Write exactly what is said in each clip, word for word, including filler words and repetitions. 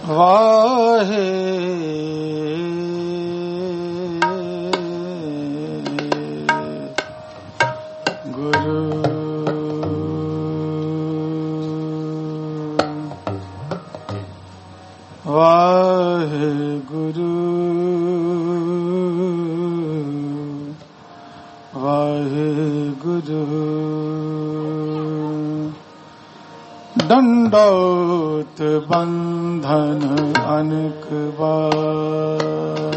ਵਾਹੇ ਵਾਹਿਗੁਰੂ ਵਾਹਿਗੁਰੂ ਦੰਡੋਤ ਬੰਧਨ ਅਨਕ ਬਾਰ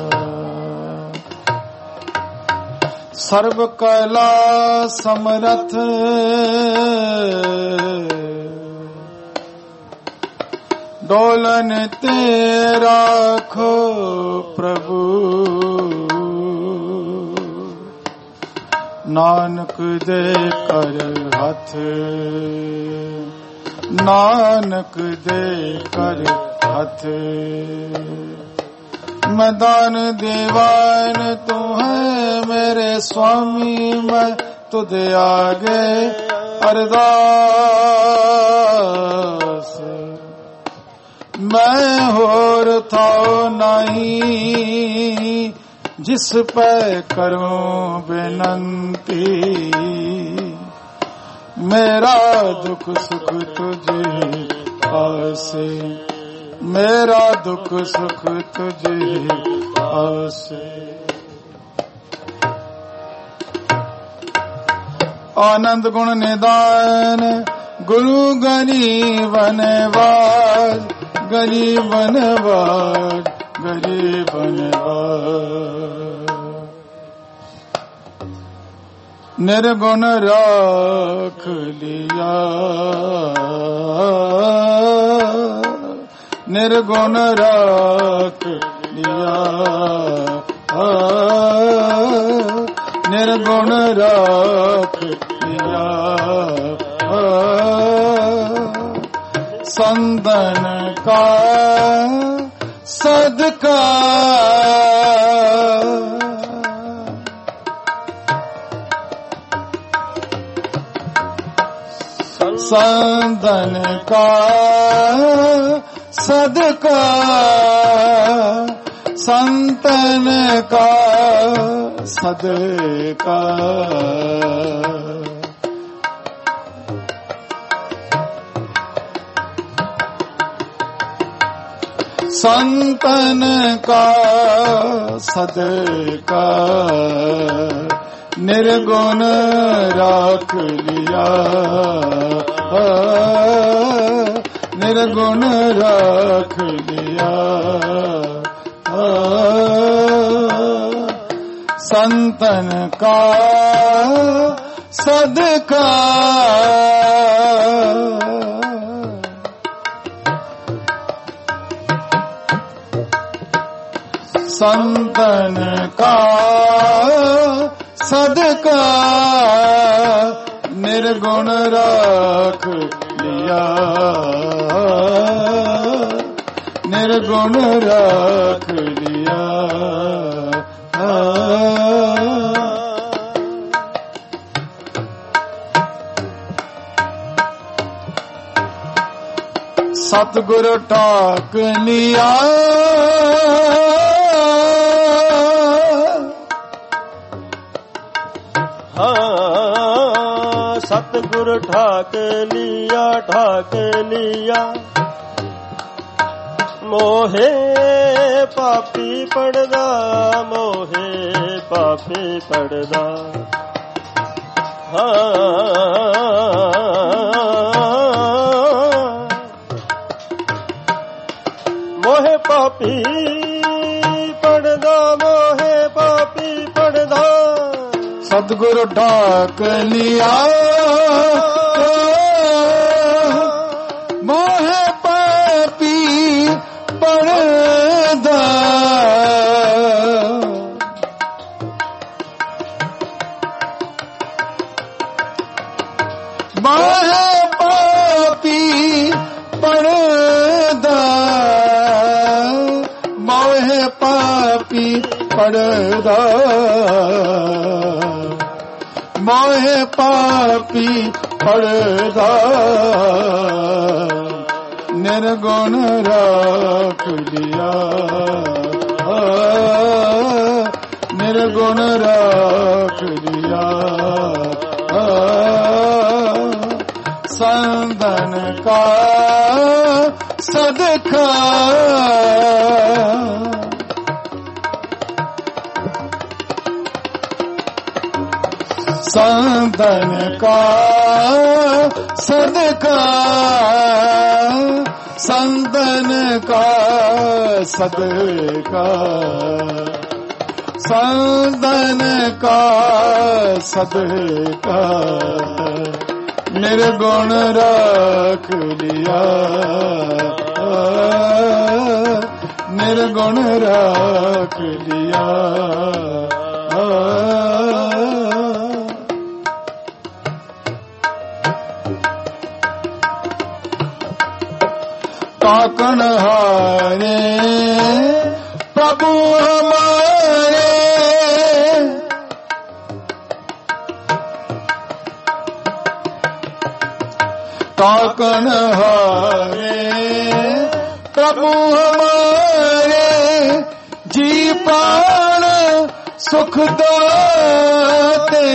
ਸਰਬ ਕਲਾ ਸਮਰਥ ਡੋਲਨ ਤੇ ਰਾਖੋ ਪ੍ਰਭੂ ਨਾਨਕ ਦੇ ਕਰ ਹੱਥ ਨਾਨਕ ਦੇ ਕਰ ਹੱਥ ਮੈਦਾਨ ਦੀਵਾਨ ਤੂੰ ਹੈ ਮੇਰੇ ਸੁਆਮੀ ਮੈਂ ਤੁਧ ਆਗੇ ਅਰਦਾਸ ਮੈਂ ਹੋਰ ਥਾਉ ਨਹੀਂ ਜਿਸ ਪੈ ਕਰੂੰ ਬੇਨੰਤੀ ਮੇਰਾ ਦੁੱਖ ਸੁਖ ਤੁਝੇ ਆਸੇ ਮੇਰਾ ਦੁੱਖ ਸੁਖ ਤੁਝੇ ਆਸੇ ਆਨੰਦ ਗੁਣ ਨਿਦਾਨ ਗੁਰੂ ਗਰੀਬ ਨਵਾਜ ਗਰੀਬ ਨਵਾਜ ਗਰੀਬ ਨਵਾਜ ਨਿਰਗੁਣ ਰਾਖ ਲਿਆ ਨਿਰਗੁਣ ਰਾਖ ਲਿਆ ਨਿਰਗੁਣ ਰਾਖ ਲਿਆ ਸੰਦਨ ਕਾ ਸਦਕਾ संदन का सदका संतन का सदका संतन का सदका निर्गुण राख लिया निर्गुण राख लिया संतन का सदका संतन का सदका निर्गुण राख लिया निर्गुण राख लिया सतगुरु टाक लिया सतगुरु ठाक लिया ठाक लिया मोहे पापी पड़दा मोहे पापी पड़दा मोहे पापी पड़दा मोहे पापी पड़दा सतगुरु ढाक लिया मोहे पापी पड़दा मोहे पापी पड़दा मोहे पापी पड़दा मोहे पापी पड़दा निर्गुण राख लिया, निर्गुण राख लिया। संदन का सदका संदन का सदका संदन का सदका संदन का सदका निर्गुण राख लिया, निर्गुण राख लिया। ताकन हारे प्रभु हमारे, ताकन हारे प्रभु हमारे, जी प्राण सुख दाते।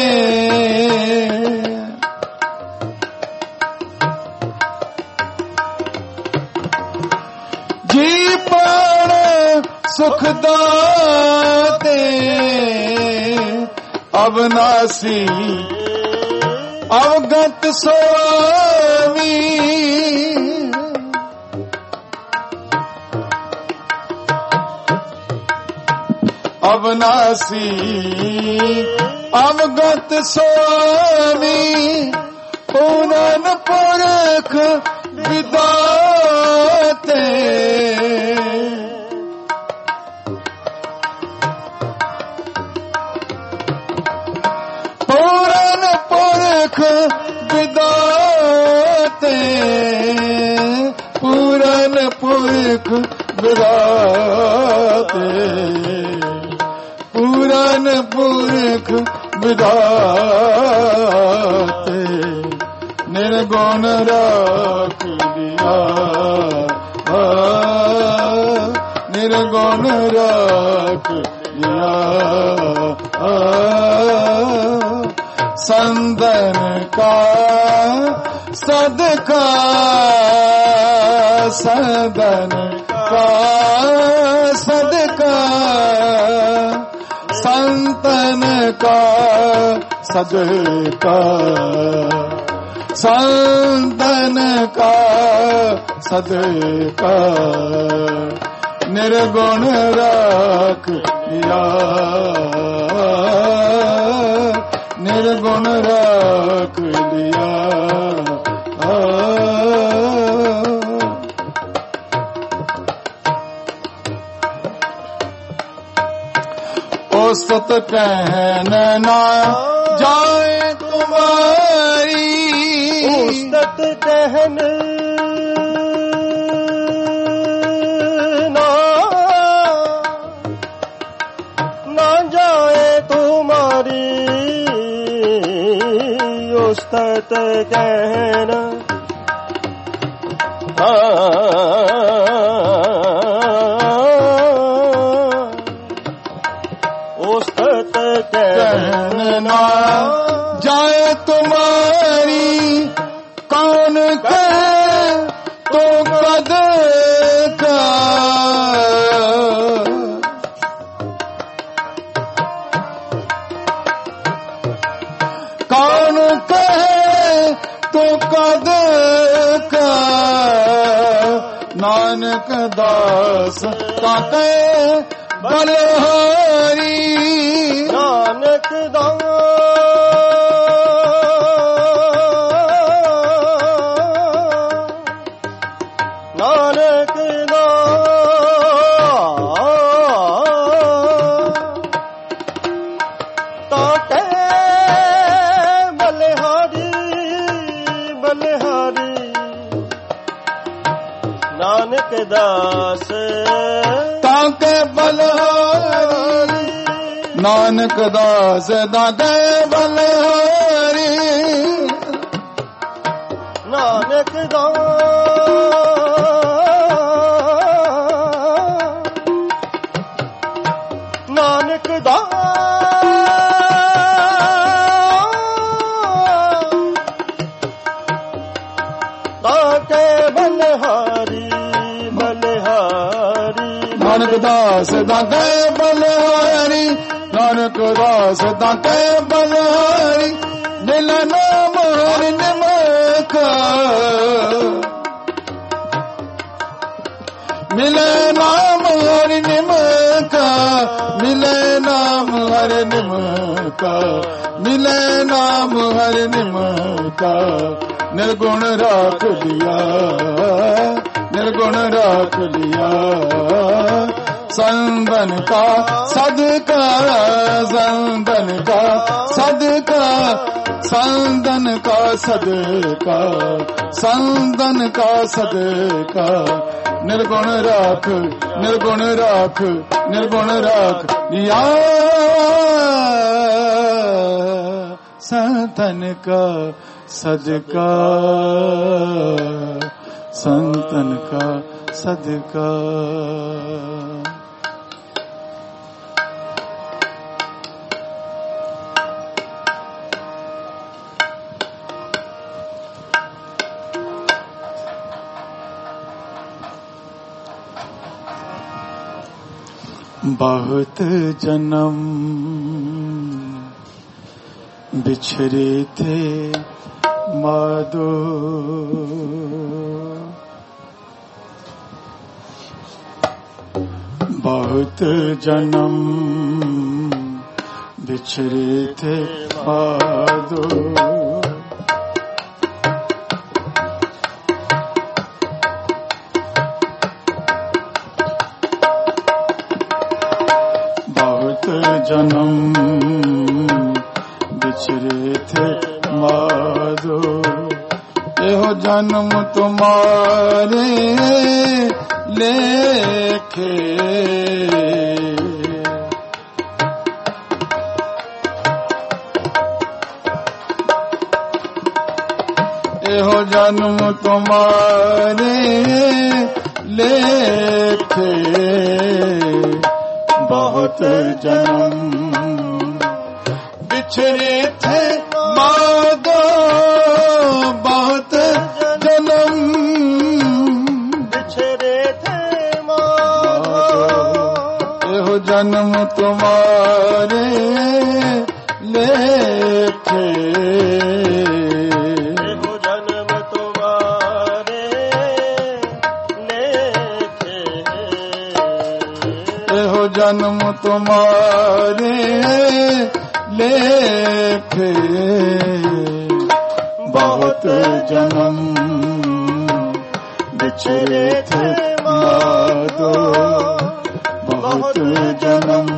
जी प्राण सुख दाते, अविनाशी अवगत स्वामी। अविनाशी अवगत स्वामी, पूरन पुरख विदाते। पूरन पुरख विदाते, पूरन पुरख विदाते, पूरन पुरख विदाते। निर्गुण राख लिया, निर्गुण राख लिया। संदन का सदका संदन का सदका संतन का सदका संतन का सदका निर्गुण राख लिया, निर्गुण राख लिया। औसत कहना ना जाए तुम्हारी, औसत कहना ना जाए तुम्हारी, औसत कहना औसत कहना जाए तुम्हारी, कौन कहे तो कद का। कौन कहे तो कद का, नानक दास का कहे बलहारी। नानक दास नानक ताके बलिहारी बलिहारी। नानक दास ताके बलिहारी, नानक दास ताके बलिहारी। नानक दास नानक दास दाते बलिहारी नानक दास दाते बलिहारी मिले नाम हरि निमका मिले नाम हरि निमका मिले नाम हरि निमका मिले नाम हरि निमका निर्गुण राख लिया निर्गुण राख लिया संदन का सदका संदन का सदका संदन का सदका संदन का सदका निर्गुण राख निर्गुण राख निर्गुण राख लिया संतन का सदका संतन का सदका बहुत जन्म बिछड़े थे माधो बहुत जन्म बिछड़े थे माधो जन्म बिछड़े थे माधो एहो जन्म तुम्हारे लेखे एहो जन्म तुम्हारे लेखे बहुत जन्म बिछड़े थे माधो बहुत जन्म बिछड़े थे माधो एहो जन्म तुम्हारे लेखे एहो जन्म तुम्हारे लेखे एहो जन्म तुम्हारे लेखे बहुत जन्म बिछड़े थे माधो बहुत जन्म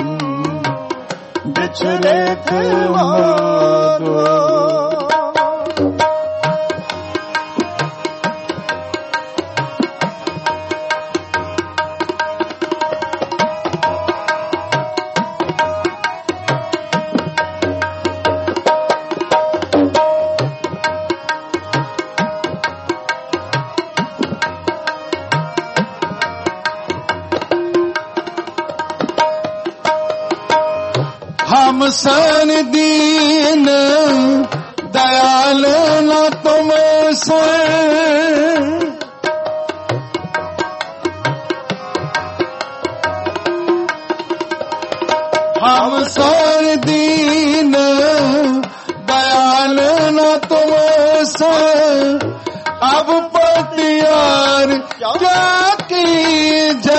बिछड़े थे माधो हम सन दीन दयाल न तुम से हम सन दीन दयाल न तुम से अब पतियार क्या कीजिए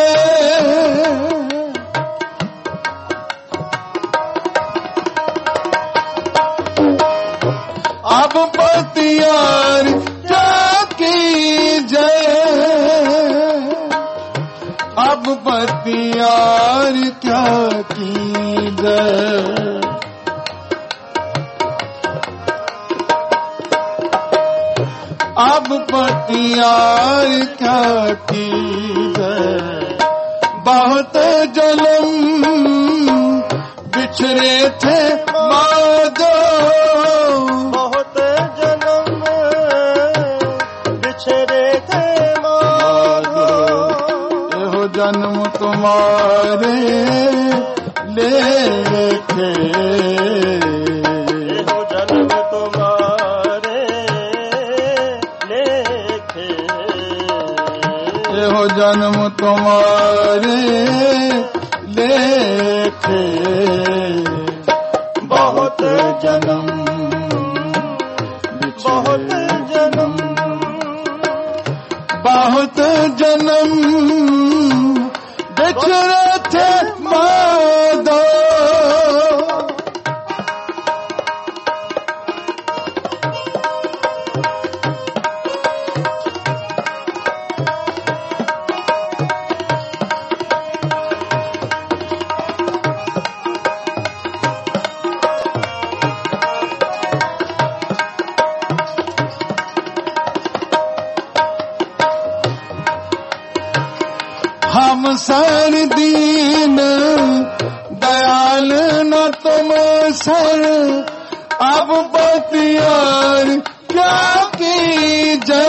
अब पतियार क्या कीजिए अब पतियार क्या कीजिए अब पतियार क्या कीजिए बहुत जन्म बिछड़े थे माधो बहुत जन्म बिछड़े थे माधो एहो जन्म तुम्हारे लेखे एहो जन्म तुम्हारे लेखे एहो जन्म तुम्हारे लेखे बहुत जन्म बहुत जन्म बहुत जन्म बिछड़े थे माधो हम सर दीन दयाल न तुम सर अब बतियार क्या कीजिए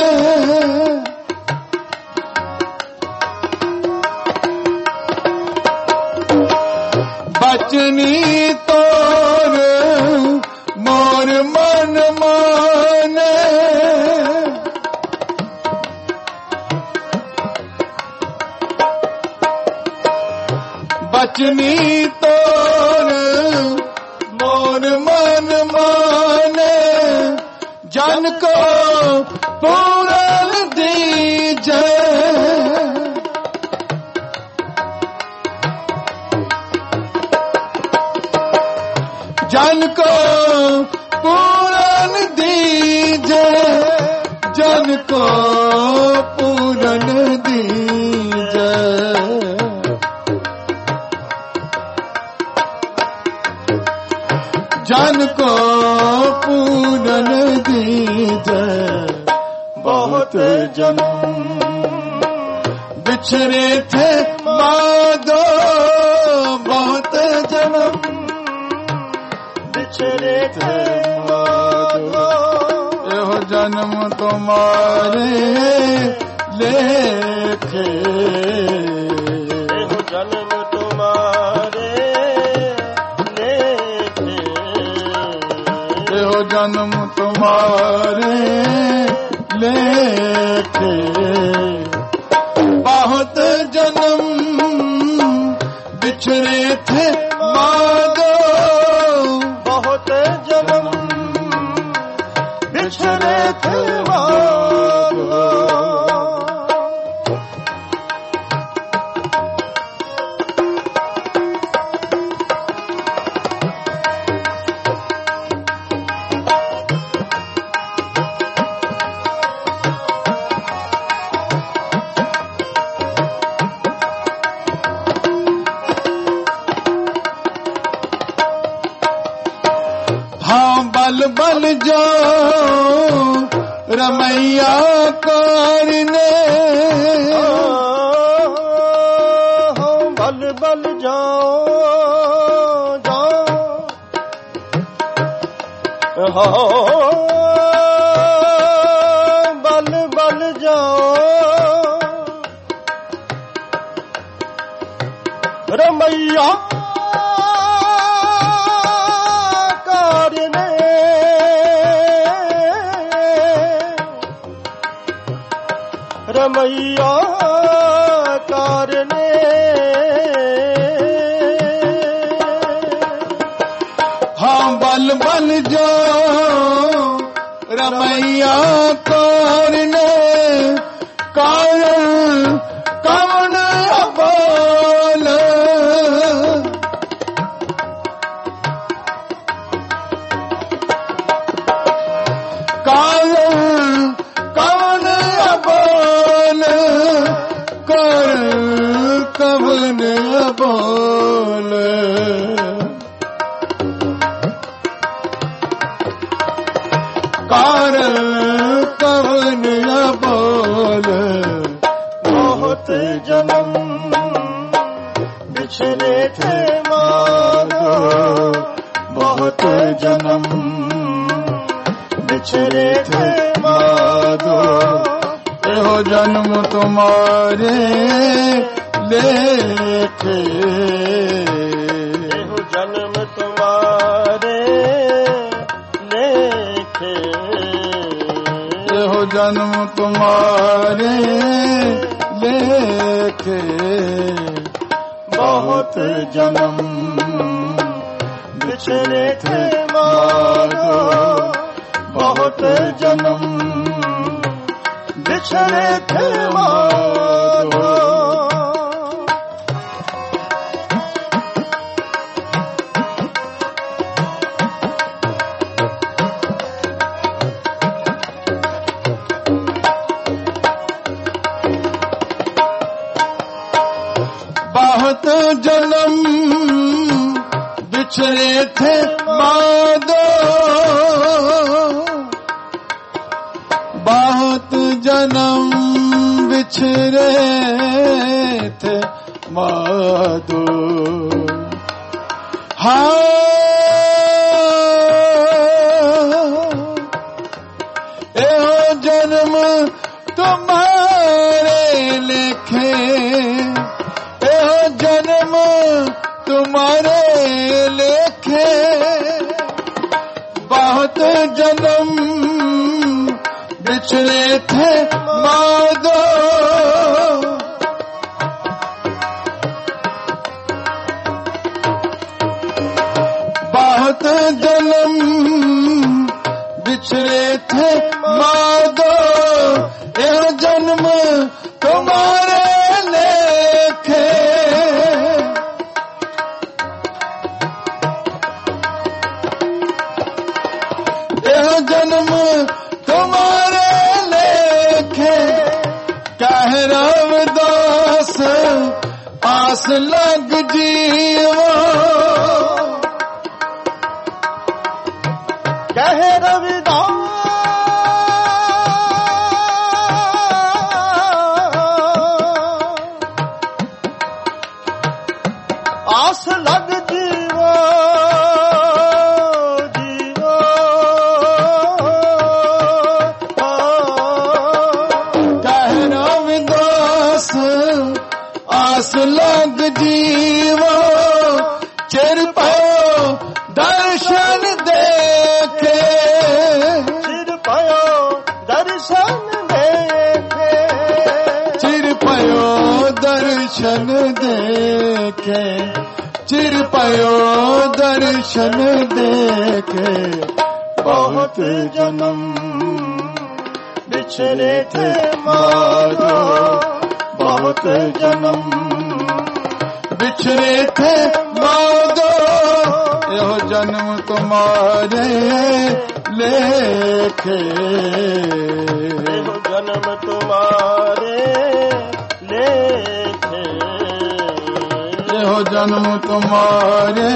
बचनी तोर मोर मन माने बचनी तोर मोर मन माने जन को पूरन दीजे जन को पूरन दीजे जन को पूरन दीजे जन को पूरन दीजे बहुत जन्म बिछड़े थे माधो बहुत जन्म बिछड़े थे माधो एहो जन्म तुम्हारे लेखे एहो जन्म तुम्हारे लेखे एहो जन्म तुम्हारे लेखे बहुत जन्म बिछड़े थे माधो बहुत जन्म बिछड़े थे माधो हाँ बल बल जाओ रमैया कारने बल बल जाओ जाओ हाँ बल बल जाओ रमैया रमैया कारने हाँ बल बल जाओ रमैया कारने कारण कवन बोल कारण कवन बोल कर कवन बोल कार कवन बोल बहुत जन्म बिछड़े थे माधो बहुत जन्म बिछड़े थे माधो एहो जन्म तुम्हारे लेखे एहो जन्म तुम्हारे लेखे एहो जन्म तुम्हारे लेखे बहुत जन्म बिछड़े थे माधो बहुत जन्म बिछड़े थे माधो। बहुत जन्म बिछड़े थे माधो बहुत जन्म बिछड़े थे माधो। हाँ एहो जन्म तुम्हारे लिखे जन्म तुम्हारे लेखे बहुत जन्म बिछड़े थे माधो बहुत जन्म बिछड़े थे माधो यह जन्म तुम्हारे लेखे जन्म तुम्हारे लेखे कह रविदास आस लग जीवा कह रविदास आस लग जीवा आस लग जीवो चिर पायो दर्शन देखे चिर पायो दर्शन देखे चिर पायो दर्शन देखे चिर पायो दर्शन देखे बहुत जन्म बिछड़े थे माधो बहुत जन्म बिछड़े थे माधो यह जन्म तुम्हारे लेखे यह जन्म तुम्हारे लेखे यह जन्म तुम्हारे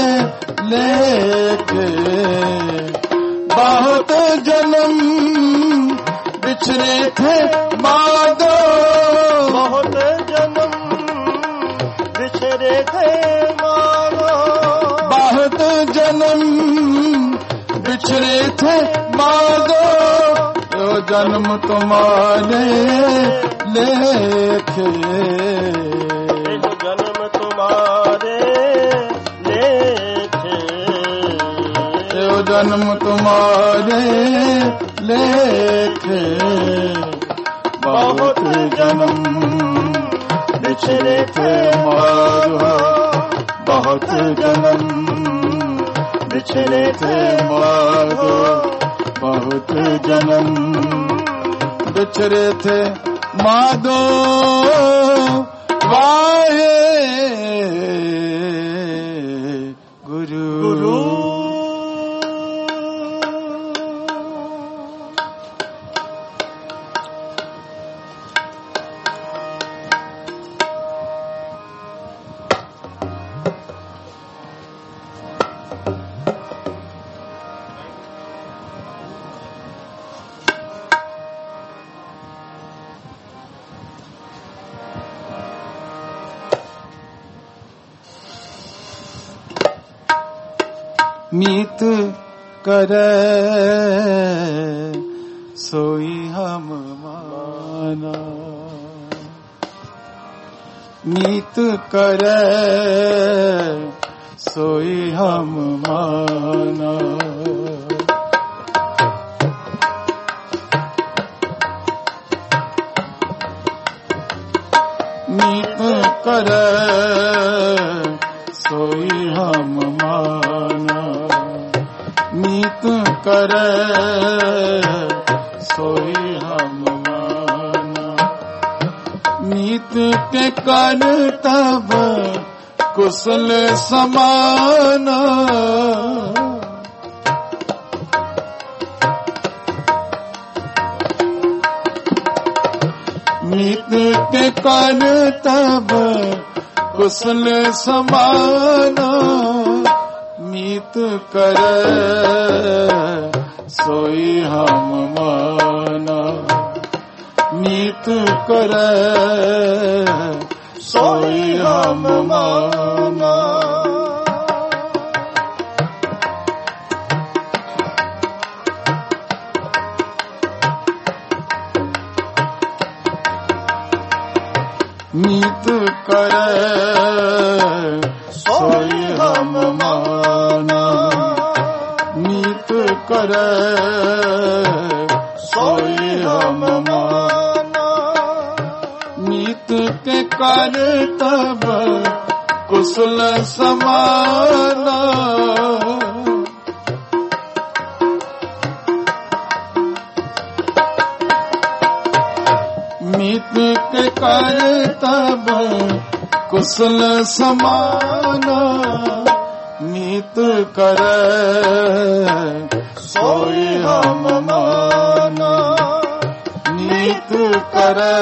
लेखे बहुत जन्म बिछड़े थे माधो बहुत जन्म बिछड़े थे माधो बहुत जन्म बिछड़े थे माधो यो जन्म तुम्हारे लेखे यो जन्म तुम्हारे लेखे यो जन्म तुम्हारे लेखे बहुत जन्म बिछड़े थे माधो बहुत जन्म बिछड़े थे माधो बहुत जन्म बिछड़े थे माधो वाहे गुरु गुरु मीत करे सोई हम माना मीत करे सोई हम माना मीत करे सोई हम माना। मीत करे सोई हम माना। मीत के कर तब कुशल समाना। मीत के कर तब कुशल समाना। मीत करे सोई हम माना। मीत करे सोई हम माना। मीत करे सोई हम माना। मीत करे सोई हम माना। मीत के कर तब कुशल समाना। मीत के कर तब कुशल समाना। मीत करे सोई हम माना। मीत करे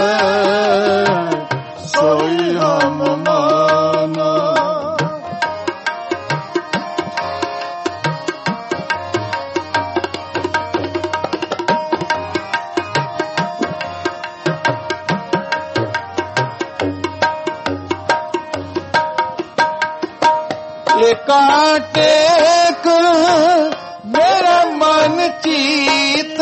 सोई हम माना। एकाटेक मेरा मन चित।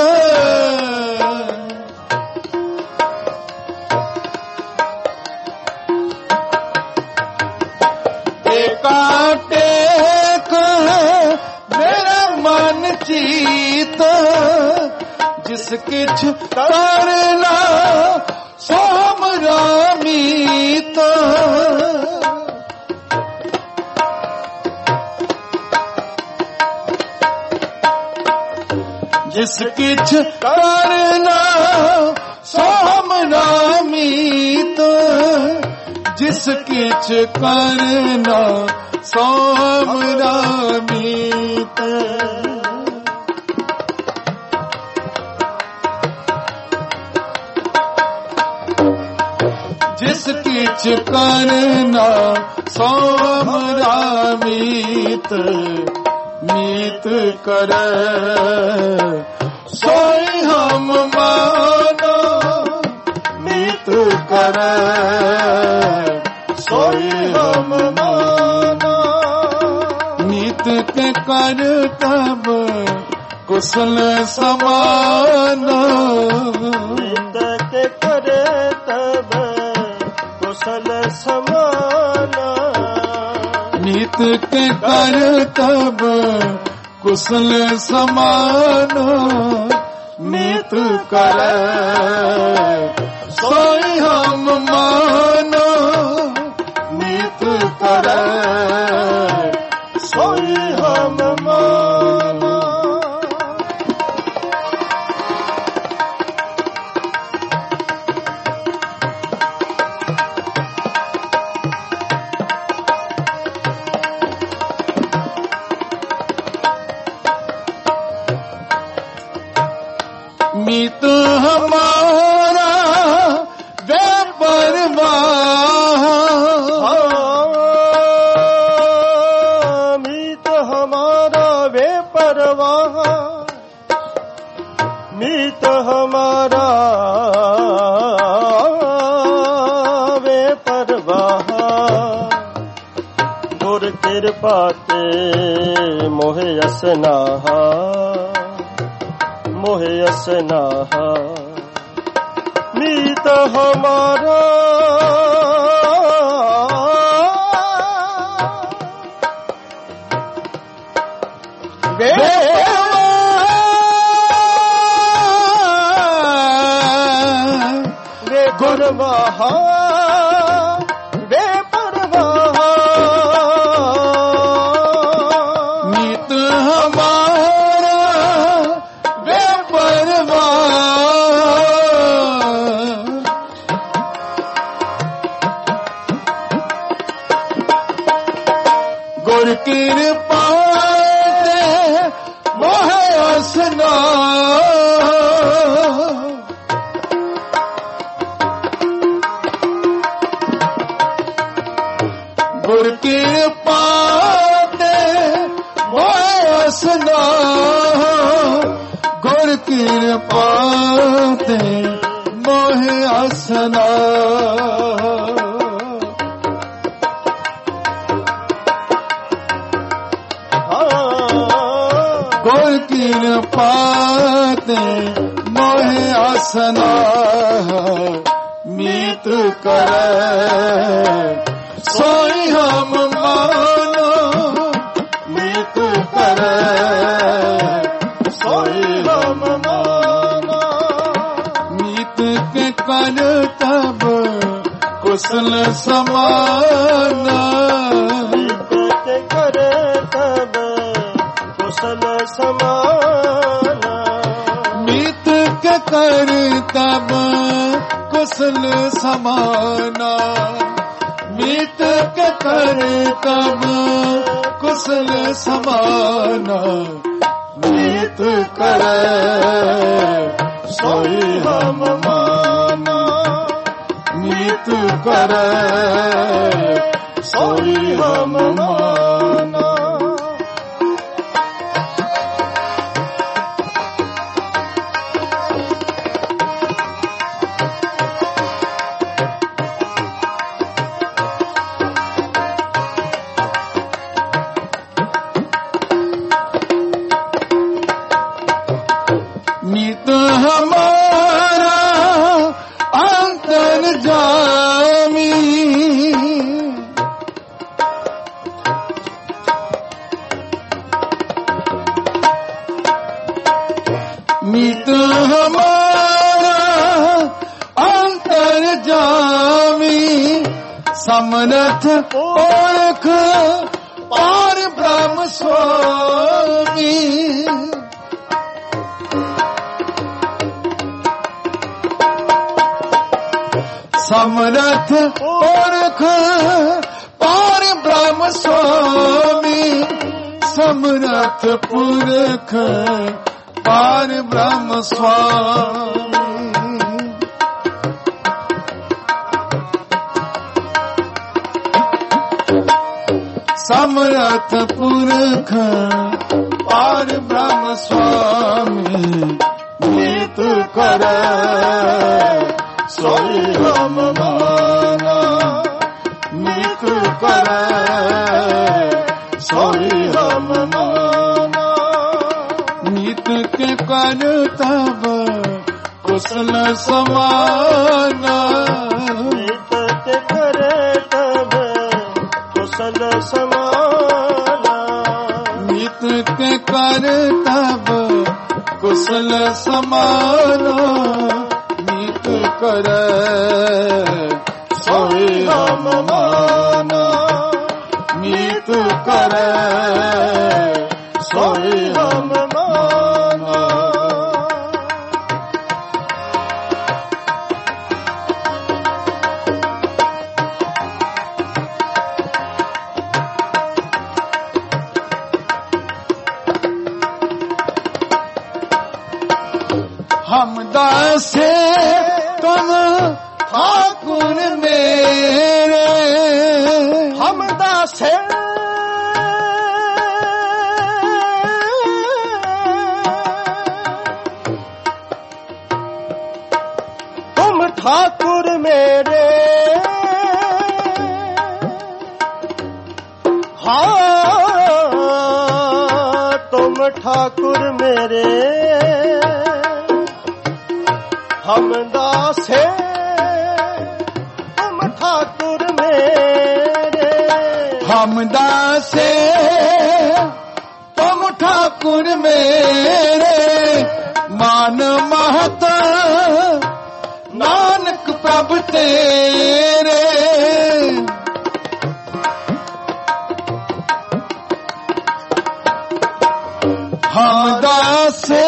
एकाटेक मेरा मन चित। जिस किछ करना सो हमरा मीत। जिस किछ करना सो हमरा मीत। जिस किछ करना सो हमरा मीत। जिस किछ करना सो हमरा मीत। मीत करे सोई हम माना। मीत करे सोई हम माना। मीत के कर तब कुशल समाना। मीत के कर तब कुशल समाना। मीत के कर तब कुशल समाना। मीत करे सोई हम माना। मीत करे सोई हम माना। मीत हमारा बेपरवाह। मीत हमारा बेपरवाह। मीत हमारा बेपरवाह। गुर कृपा ते मोहे असनाहा। मोहे असनाहा। मीत हमारा गुरबहा ਕਿਰਪਾ ਤੇ ਮੋਹਿ ਅਸਨਾ ਗੁਰ ਕਿਰਪਾ ਤੇ ਮੋਹਿ ਅਸਨਾ ਗੁਰ ਕਿਰਪਾ ਤੇ ਮੋਹਿ ਅਸਨਾ ਗੁਰ ਕਿਰਪਾ ਤੇ ਮੋਹਿ ਅਸਨਾ ਮੀਤ ਕਰੈ ਸੋਈ ਹਮ ਮਾਨੋ ਮੀਤ ਕਰੈ ਸੋਈ ਹਮ ਮਾਨੋ ਮੀਤ ਕੇ ਕਰ ਤਬ ਕੁਸਲ ਸਮਾਨਾ ਮੀਤ ਕੇ ਕਰ ਤਬ ਕੁਸਲ ਸਮਾਨਾ ਮੀਤ ਕੇ ਕਰ ਤਬ ਕੁਸਲ ਸਮਾਨਾ ਮੀਤ ਕੇ ਕਰ ਤਬ ਕੁਸਲ ਸਮਾਨਾ ਮੀਤ ਕਰੈ ਸੋਈ ਹਮ ਮਾਨਾ ਮੀਤ ਕਰੈ ਸੋਈ ਹਮ ਮਾਨਾ ਮੀਤ ਹਮਾਰਾ ਅੰਤਰ ਜਾਮੀ ਮੀਤ ਹਮਾਰਾ ਅੰਤਰ ਜਾਮੀ ਸਮਰਥ ਓਖ ਪਾਰ ਬ੍ਰਹਮ ਸੁਆਮੀ ਸਮਰਥ ਪੁਰਖ ਪਾਰ ਬ੍ਰਹਮ ਸੁਆਮੀ ਸਮਰਥ ਪੁਰਖ ਪਾਰ ਬ੍ਰਹਮ ਸੁਆਮੀ ਸਮਰਥ ਪੁਰਖ ਪਾਰ ਬ੍ਰਹਮ ਸੁਆਮੀ ਮੀਤ ਕਰੈ ਸੋਈ ਹਮ ਮਾਨਾ ਮੀਤ ਕਰੈ ਸੋਈ ਹਮ ਮਾਨਾ ਮੀਤ ਕੇ ਕਰ ਤਬ ਕੁਸਲ ਸਮਾਨਾ ਮੀਤ ਕੇ ਕਰ ਤਬ ਕੁਸਲ ਸਮਾਨਾ ਮੀਤ ਕੇ ਕਰ ਤਬ ਕੁਸਲ ਸਮਾਨਾ ਮੀਤ ਕਰੈ ਸੋਈ ਹਮ ਮਾਨਾ ਮੀਤ ਕਰੈ ਸੋਈ ਹਮ ਮਾਨਾ ਹਮ ਦਾਸੇ ਤੁਮ ਠਾਕੁਰ ਮੇਰੇ ਹਮ ਦਾਸੇ ਤੁਮ ਠਾਕੁਰ ਮੇਰੇ ਹਾਂ ਤੁਮ ਠਾਕੁਰ ਮੇਰੇ ਹਮ ਦਾਸੇ ਤੁਮ ਠਾਕੁਰ ਮੇਰੇ ਹਮ ਦਾਸੇ ਤੁਮ ਠਾਕੁਰ ਮੇਰੇ ਮਾਨ ਮਹਤ ਨਾਨਕ ਪ੍ਰਭ ਤੇਰੇ ਹਮ ਦਾਸੇ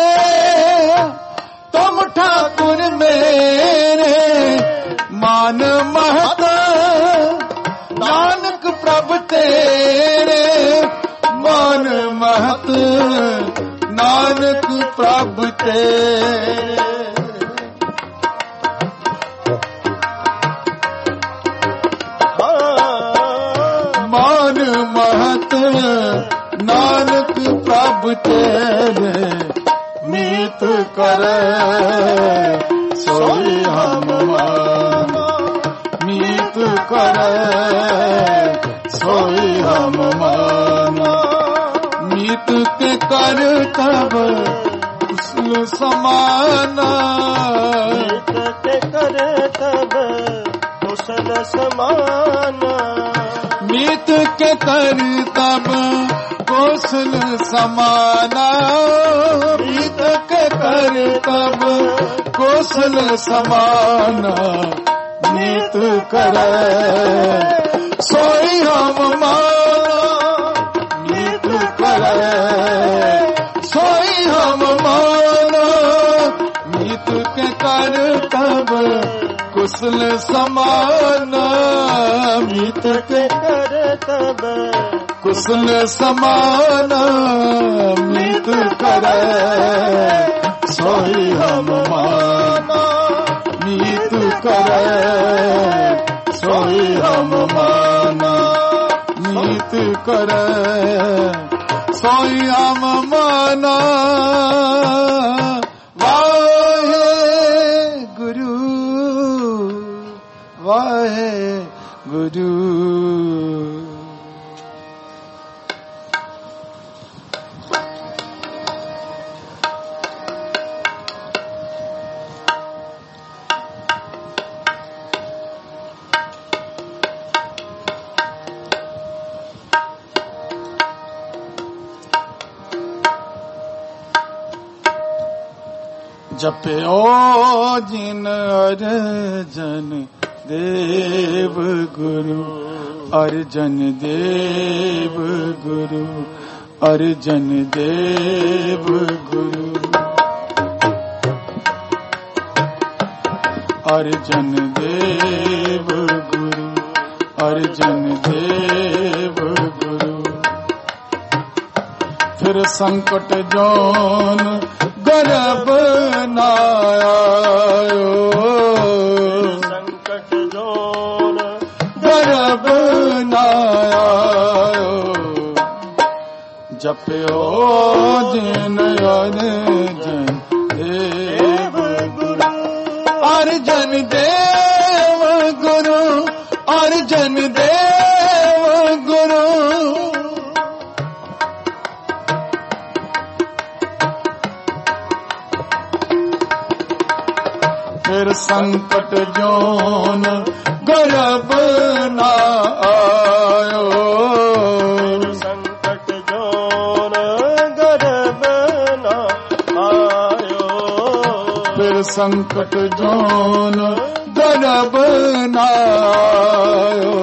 ਤੁਮ ਠਾਕੁਰ ਮੇਰੇ ਮਾਨ ਮਹਤ ਨਾਨਕ ਪ੍ਰਭ ਤੇਰੇ मान महत नानक प्रभ तेरे। मान महत नानक प्रभ तेरे, मीत करे सोई हम माना। मीत करे सोई हम माना। मीत के कर तब कुशल समाना। मीत के कर तब कुशल समाना। मीत के कर तब कौशल समाना। मीत के कर तब कौशल समाना। मीत करे सोई हम माना। मीत करे सोई हम माना। मीत के कर तब कुशल समाना। मीत के कर तब कुशल समाना। मीत करे सोई हम माना। मीत करे सोई हम माना। मीत करे सोई हम माना। वाहे गुरु वाहे गुरु। जप्यो जिन अर्जन देव गुरु। अर्जन देव गुरु। अर्जन देव गुरु। अर्जन देव गुरु। अर्जन देव गुरु। फिर संकट जोन गर्भ न आयो। संकट जोन गर्भ न आयो। जप्यो जिन अर्जन देव गुरु। अर्जन देव गुरु। अर्जन देव गुरु। फिर संकट जोन गर्भ न आयो। संकट जोन गर्भ न आयो। फिर संकट जोन गर्भ न आयो।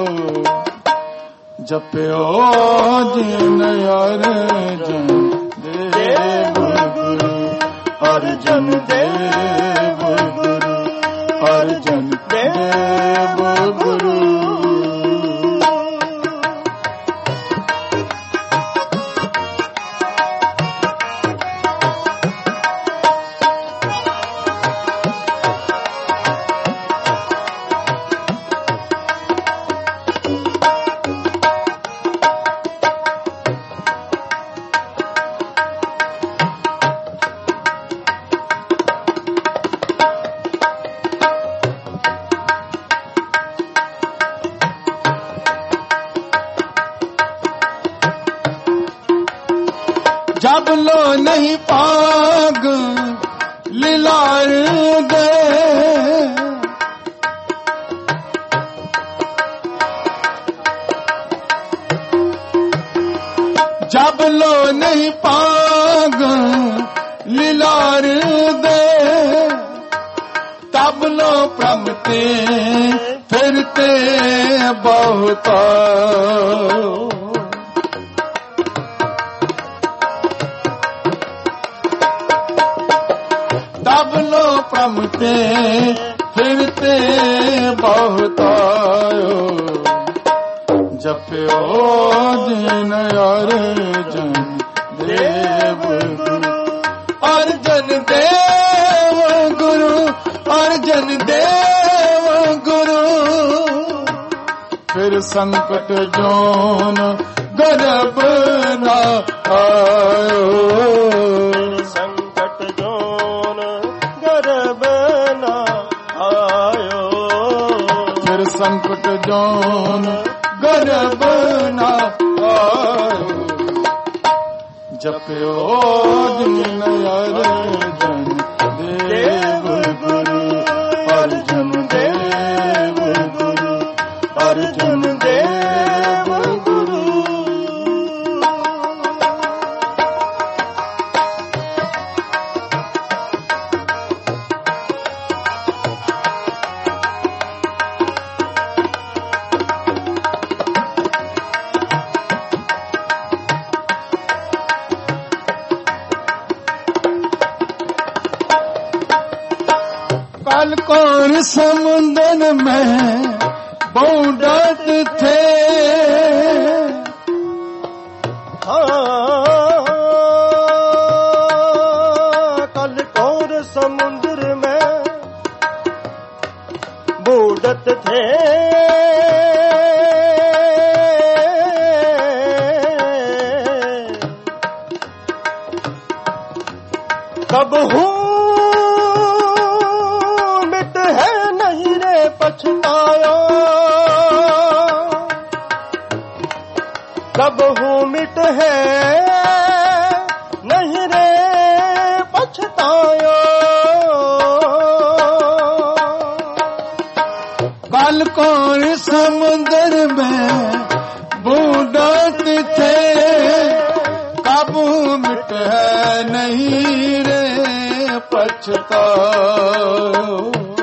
जप्यो जिन अर्जन देव गुरु। अर्जन देव गुरु। अर्जन देव गुरु। जब लो नहीं पाग लिलार दे। जब लो नहीं पाग लिलार दे। तब लो प्रमते फिरते बहुत। तब लो प्रमते फिरते बहुत। जप्यो दीन अर्जन देव गुरु, अर्जन देव गुरु, अर्जन देव गुरु। फिर संकट जोन गर्भ न आयो, संकट जोन गर्भ न आयो, फिर संकट जोन गर्भ न आयो। जप्यो दीन अर्जन देव गुरु, अर्जन देव गुरु, अर्जन देव गुरु। काल कौर समुंदर में बौड़त थे, हाँ, कल कौर समुद्र में बूढ़त थे। कब हूँ मिट है नहीं रे पछताया, कब हूँ मिट है नहीं रे पछताया। काल कौर समुंदर में बूढ़त थे, काबू मिट है नहीं रे पछतायो।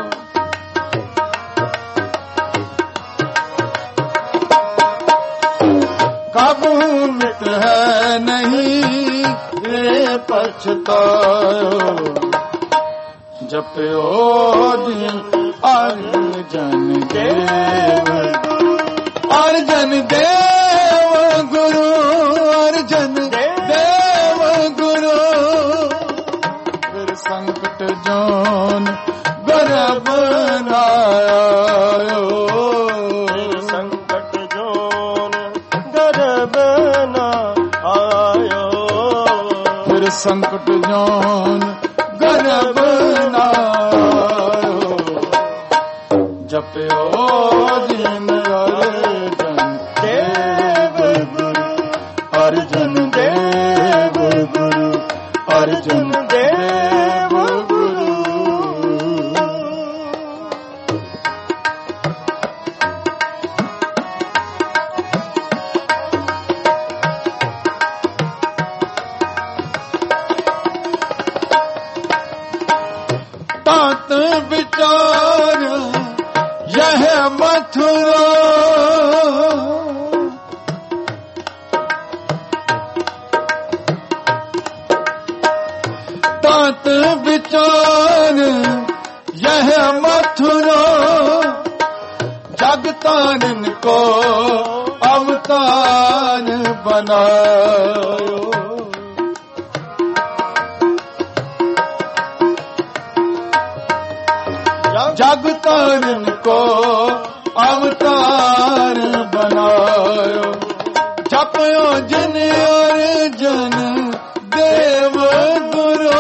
काबू मिट है नहीं रे पछतायो। जप्यो दीन अर्जन देव गुरु, अर्जन देव गुरु, अर्जन देव गुरु। फिर संकट जोन गर्भ न आयो, संकट जोन गर्भ न आयो, फिर संकट जोन गर्भ न आयो। जप्यो दीन अर्जन देव गुरु, अर्जन देव गुरु, अर्जन देव गुरु। तात विचार यह मथुरा, तात विचार यह मथुरा। जगतारन को अवतार बनायो, जगतारन को अवतार बनायो। जपयो जिन अर्जन देव गुरु,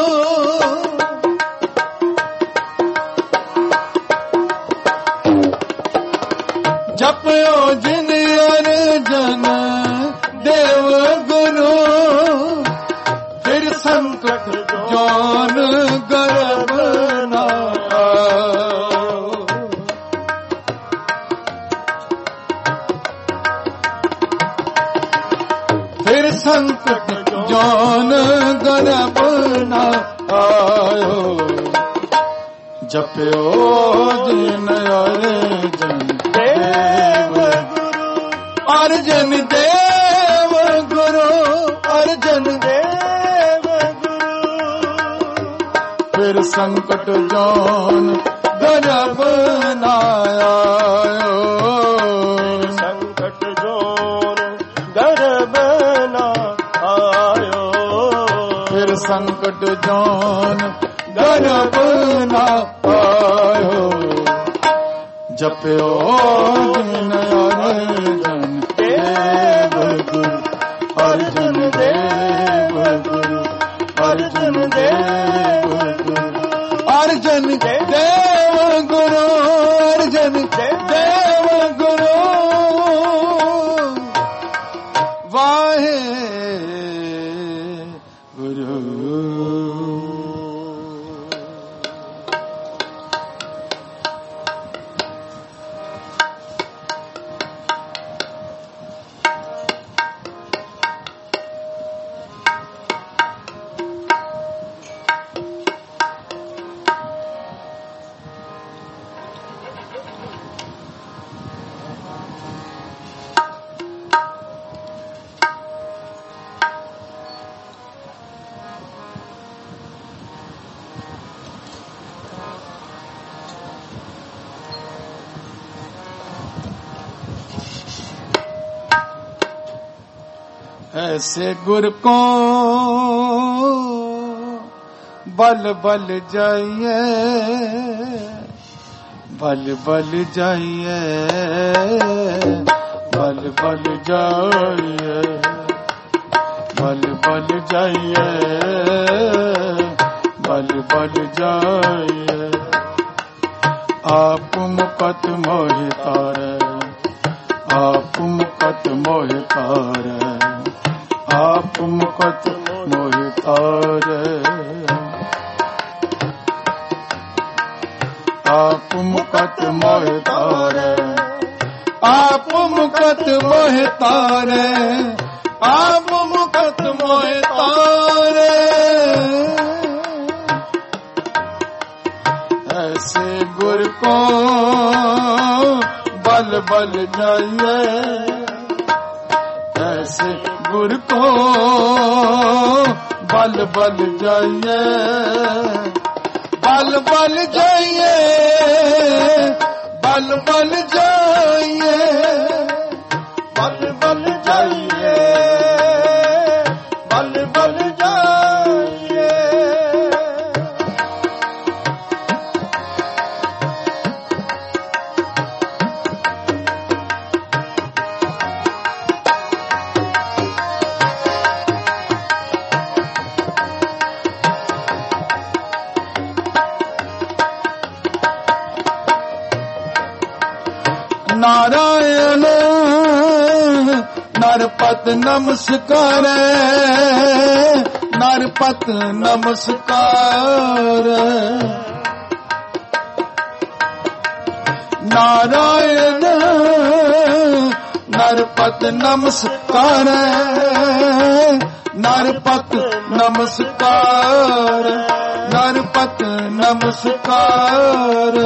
जपयो जिन अर्जन देव गुरु। फिर संकट जोन गर्भ न आयो, फिर संकट जोन गर्भ न आयो। जप्यो दीन अर्जन देव गुरु, अर्जन देव गुरु, अर्जन देव गुरु। फिर संकट जोन गर्भ न आयो, संकट ਕਟ ਜਾਨ ਗਰਭ ਨਾ ਪਾਇਓ ਜਪਿਓ ਜਿਨ ਅਰਜਨ ਦੇਵ ਗੁਰੂ ਅਰਜਨ ਦੇਵ ਗੁਰੂ ਅਰਜਨ ਦੇਵ ਗੁਰੂ ਅਰਜਨ ਦੇਵ ਗੁਰੂ ਅਰਜਨ ਦੇਵ ਗੁਰੂ ਵਾਹੇ ਗੁਰੂ ऐसे गुर को बल बल जाइए बल बल जाइए बल बल जाइए बल बल जाइए बल बल जाइए आप मुकत मोहि तारे आप मुकत मोहि तारे आप मुकत मोहि तारे आप मुकत मोहि तारे आप मुकत मोहि तारे आप मुकत मोहि तारे ऐसे गुर को बल बल जाइए ऐसे गुर को बल बल जाइए बल बल जाइए बल बल जाइए बल बल जाइए बल बल जाइए नारायण नरपत नमस्कार नरपत नमस्कार नारायण नरपत नमस्कार नरपत नमस्कार नरपत नमस्कार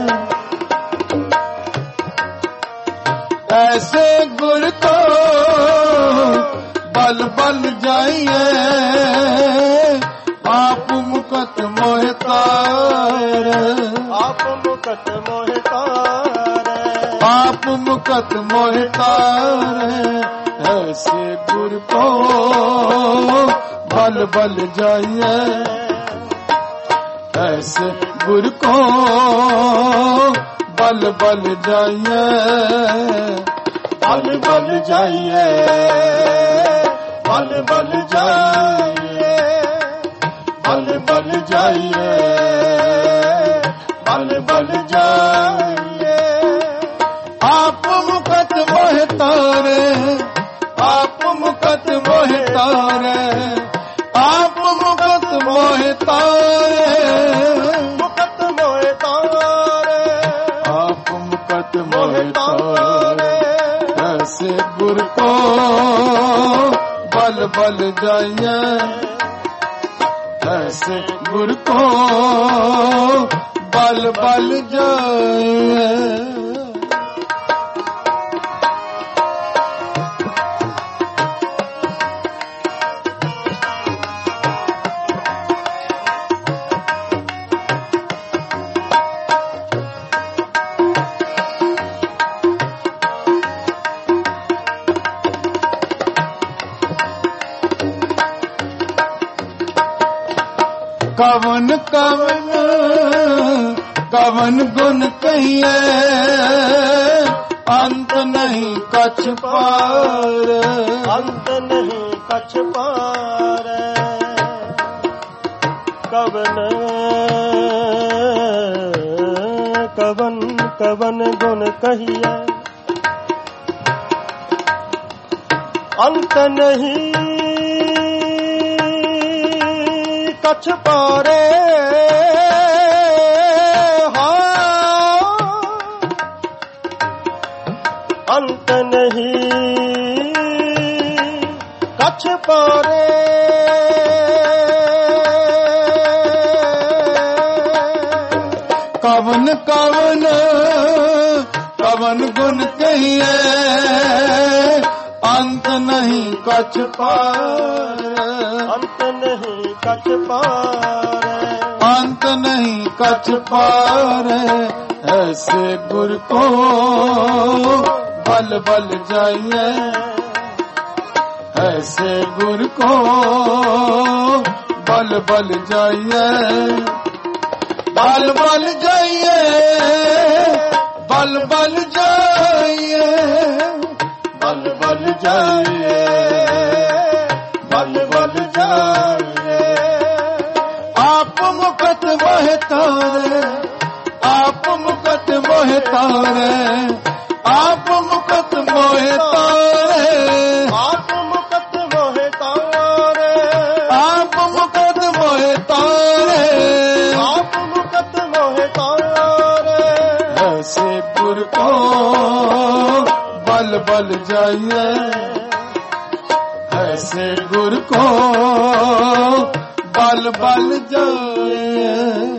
ऐसे गुर को बल बल जाइए आप मुकत मोहि तारे आप मुकत मोहि तारे आप मुकत मोहि तारे ऐसे गुर को बल बल जाइए ऐसे गुर को बल बल जाइए बल बल जाइए बल बल जाइए बल बल जाइए बल बल जाइए आप मुकत मोहि तारे आप मुकत मोहि तारे आप मुकत मोहि तारे मुकत मोहि तारे आप मुकत मोहि तारे ऐसे गुर को बल बल जाइए ऐसे गुर को बल बल जाइए ਕਵਨ ਕਵਨ ਕਵਨ ਗੁਣ ਕਹੀਏ ਅੰਤ ਨਹੀਂ ਕਛ ਪਾਰ ਅੰਤ ਨਹੀਂ ਕਛ ਪਾਰ ਕਵਨ ਕਵਨ ਕਵਨ ਗੁਣ ਕਹੀਏ ਅੰਤ ਨਹੀਂ ਕਛ ਪਾਰੇ ਅੰਤ ਨਹੀਂ ਕਛ ਪਾਰੇ ਕਵਨ ਕਵਨ ਕਵਨ ਗੁਣ ਕਹੀਏ ਅੰਤ ਨਹੀਂ ਕਛ ਪਾਰ ਅੰਤ ਨਹੀਂ ਕਛ ਪਾਰ ਅੰਤ ਨਹੀਂ ਕਛ ਪਾਰ ਐਸੇ ਗੁਰ ਕੋ बल बल जाइए ऐसे गुर को बल बल जाइए बल बल जाइए बल बल जाइए बल बल जाइए बल बल जाइए आप मुकत मोह तारे आप मुकत मोह तारे आप मुकत मोहे तारे आप मुकत मोहे तारे आप मुकत मोहे तारे आप मुकत मोहे तारे ऐसे गुर को बल बल जाइए ऐसे गुर को बल बल जाइए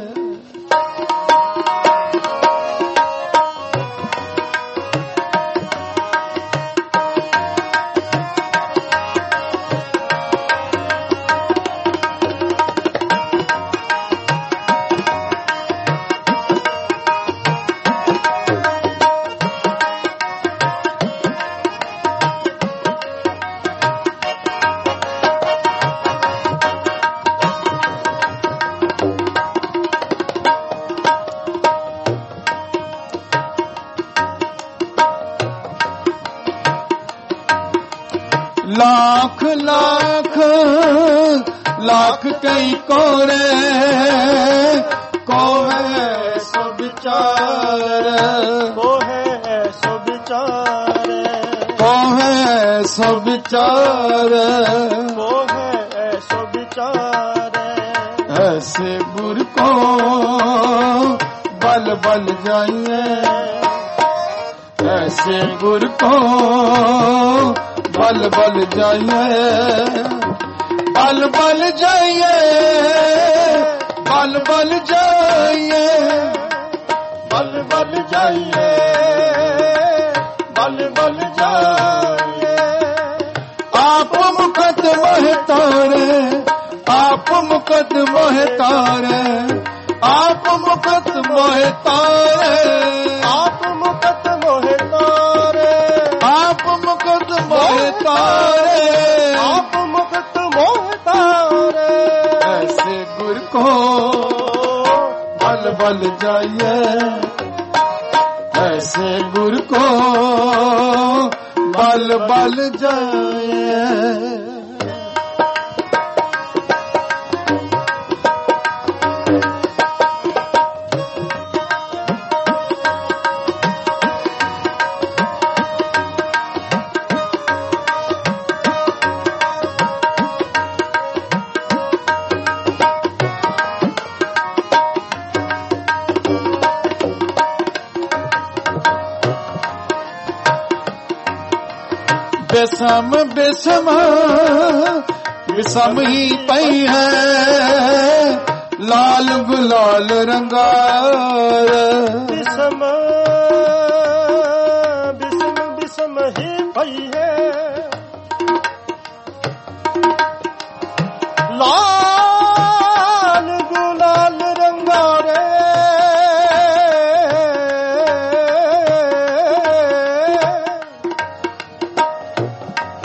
लाख लाख लाख कई कोरे को है सो विचार को है सो विचार को है सो विचार को है सो विचार ऐसे गुर को बल बल जाइए ऐसे गुर को बल बल जाइए बल बल जाइए बल बल जाइए बल बल जाइए बल बल जाइए आप मुकत मोह तारे आप मुकत मोह तारे आप मुकत मोह तारे आप मुकत मोहे तारे आप मुकत मोह तारे आप मुकत मोहे तारे ऐसे गुर को बल बल जाइए ऐसे गुर को बल बल जाइए बेसम बेसम विषम ही पई है लाल गुलाल रंगार विषम विषम विषम ही पई है लाल गुलाल रंगारे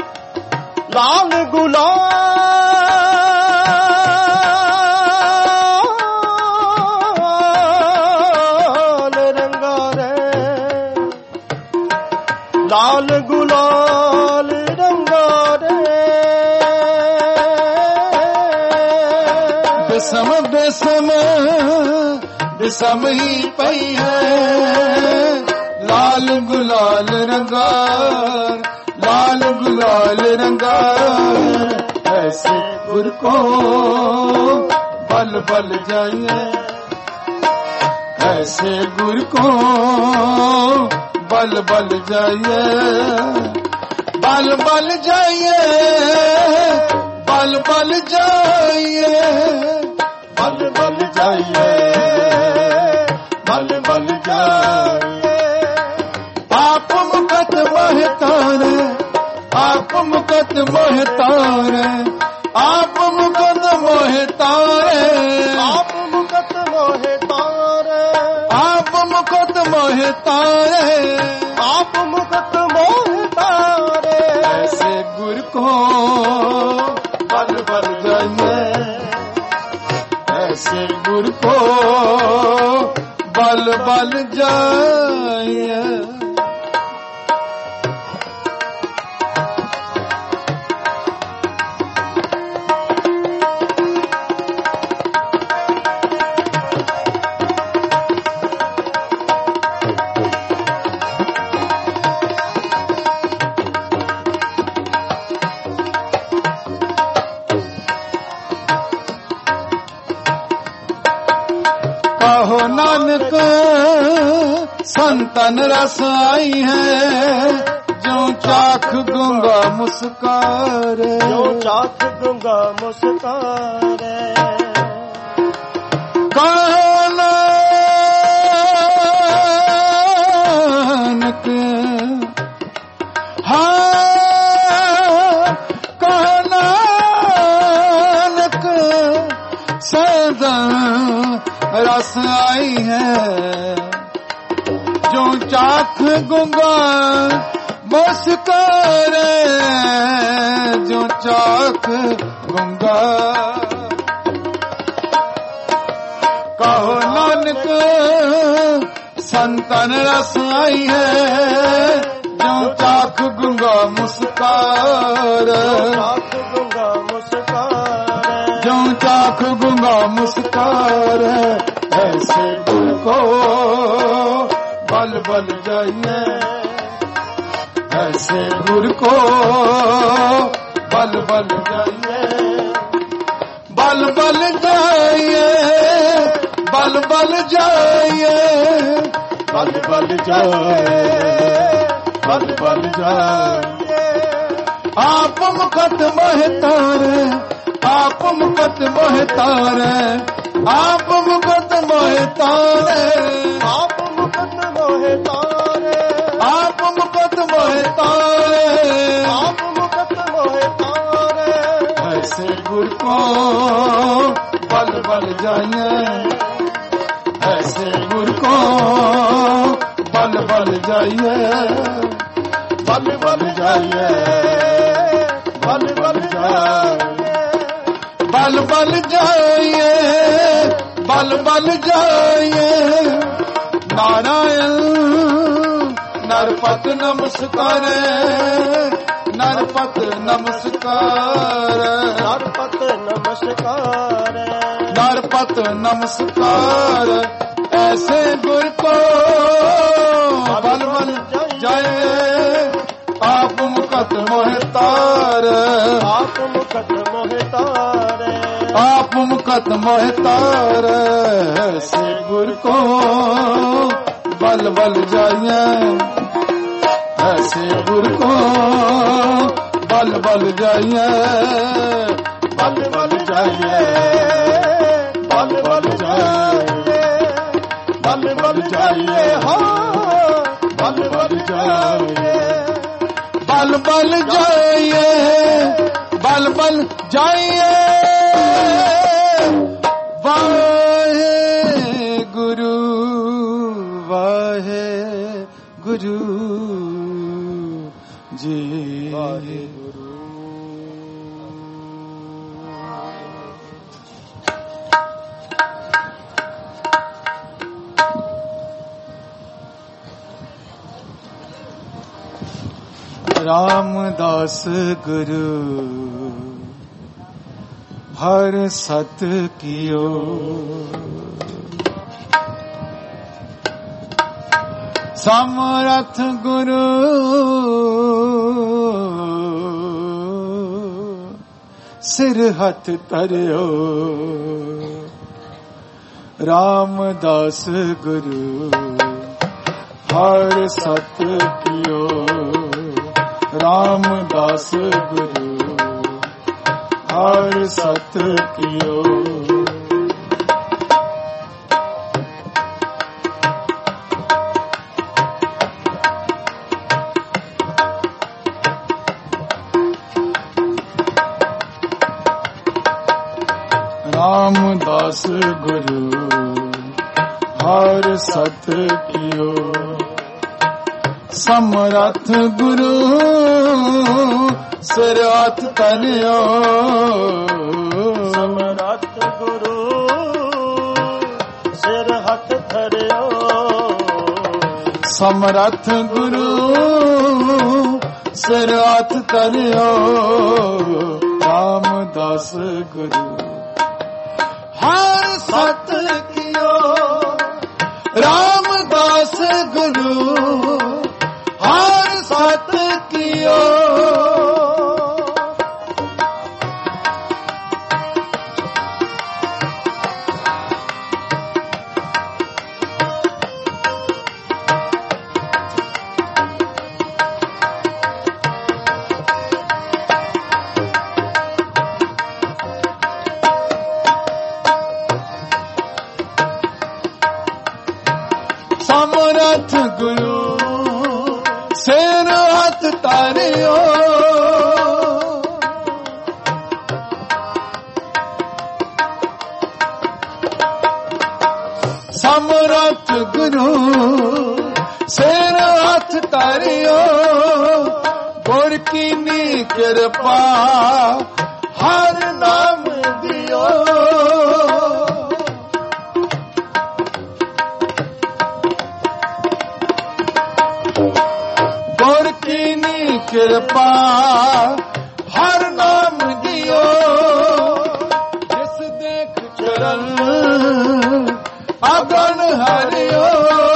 लाल गुलाल ਲਾਲ ਗੁਲਾਲ ਰੰਗਾ ਰੇ ਬਿਸਮ ਬਿਸਮ ਬਿਸਮ ਹੀ ਪਈ ਹੈ ਲਾਲ ਗੁਲਾਲ ਰੰਗਾ ਲਾਲ ਗੁਲਾਲ रंगा ऐसे गुर को बल बल जाइए ऐसे गुर को बल बल जाइए बल बल जाइए बल बल जाइए बल बल जाइए बल बल जाइए आप मुकत महतार आप मुकत मोहतार आप मुकत मोहतार आप मुकत मोहतार आप मुकत मोहतार आप मुकत मोहतार ऐसे गुर को बल बल जाइए ऐसे गुर को बल बल जाइए कहो नानक संतन रस आई है जो चाख गूंगा मुस्कारे जो चाख गूंगा मुस्कारे कहो नानक हाँ कहो नानक संतन रस आई है जो चाख गूंगा मुस्कारे जो चाख गूंगा कहो नानक संतन रस आई है जो चाख गूंगा मुस्कारे चाख गूंगा मुस्कारे जो चाख गूंगा मुस्कारे ऐसे गुर को बल बल जाइए ऐसे गुर को बल बल जाइए बल बल जाइए बल बल जाइए बल बल जाइए बल बल जाइए आप मुकत महतार आप मुकत महतार आप मुकत मोहतार आप मुकत मोहतार आप मुकत मोहतार आप मुकत मोहतार ऐसे गुर को बल बल जाइए ऐसे गुर को बल बल जाइए बल बल जाइए बल बल जाइए बल बल जाइए बल बल जाइए नारायण नरपत नमस्कार नरपत नमस्कार नरपत नमस्कार नरपत नमस्कार ऐसे गुर को बल बल जाइए आप मुकत मोहतार आप मुकत मोहतार आप मुकत मोहतार ऐसे गुर को बल बल जाइए ऐसे गुर को बल बल जाइए बल बल जाइए बल बल जाइए बल बल जाइए हाँ बल बल जाइए बल बल जाइए बल बल जाइए वाहे गुरु वाहे गुरु जी वाहे गुरु ਰਾਮਦਾਸ ਗੁਰੂ ਹਰ ਸਤ ਕੀਓ। ਸਮਰਥ ਗੁਰੂ ਸਿਰ ਹੱਥ ਧਰਿਓ। ਰਾਮਦਾਸ ਗੁਰੂ ਹਰ ਸਤ ਕੀਓ। ਰਾਮਦਾਸ ਗੁਰੂ ਹਰ ਸਤ ਕੀਓ। ਰਾਮਦਾਸ ਗੁਰੂ ਹਰ ਸਤ ਕੀਓ। ਸਮਰਥ ਗੁਰੂ ਸਿਰ ਹੱਥ ਧਰਿਓ। ਸਮਰਥ ਗੁਰੂ ਸਿਰ ਹੱਥ ਧਰਿਓ। ਸਮਰਥ ਗੁਰੂ ਸਿਰ ਹੱਥ ਧਰਿਓ। ਰਾਮਦਾਸ ਗੁਰੂ ਹਰ ਸਤ ਕੀਓ। ਰਾਮਦਾਸ ਗੁਰੂ ਹਰ ਸਤ ਕੀਓ। ਸਮਰਥ ਗੁਰੂ ਸਿਰ ਹੱਥ ਧਰਿਓ। ਸਮਰਥ ਗੁਰੂ ਸਿਰ ਹੱਥ ਧਰਿਓ। ਗੁਰ ਕੀਨੀ ਕਿਰਪਾ ਹਰ ਨਾਮ ਦਿਓ। ਗੁਰ ਕੀਨੀ ਕਿਰਪਾ ਹਰ ਨਾਮ ਦਿਓ। ਜਿਸ ਦੇਖ ਚਰਨ ਅਗਨ ਹਰਿਓ।